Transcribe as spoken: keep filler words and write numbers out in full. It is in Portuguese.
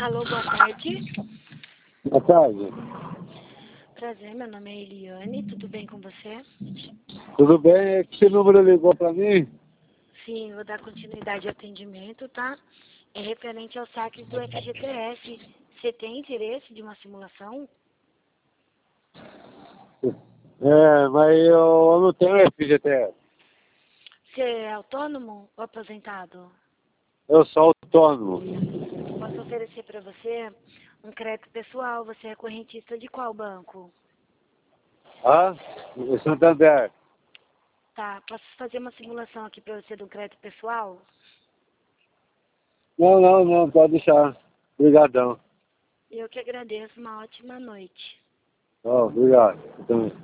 Alô, boa tarde. Boa tarde. Prazer, meu nome é Eliane, tudo bem com você? Tudo bem? É que esse número ligou para mim? Sim, vou dar continuidade ao atendimento, tá? É referente ao saque do F G T S. Você tem interesse de uma simulação? É, mas eu, eu não tenho F G T S. Você é autônomo ou aposentado? Eu sou autônomo. Posso oferecer para você um crédito pessoal. Você é correntista de qual banco? Ah? Em Santander. Tá, posso fazer uma simulação aqui para você do crédito pessoal? Não, não, não, pode deixar. Obrigadão. Eu que agradeço, uma ótima noite. Ó, obrigado. Eu também.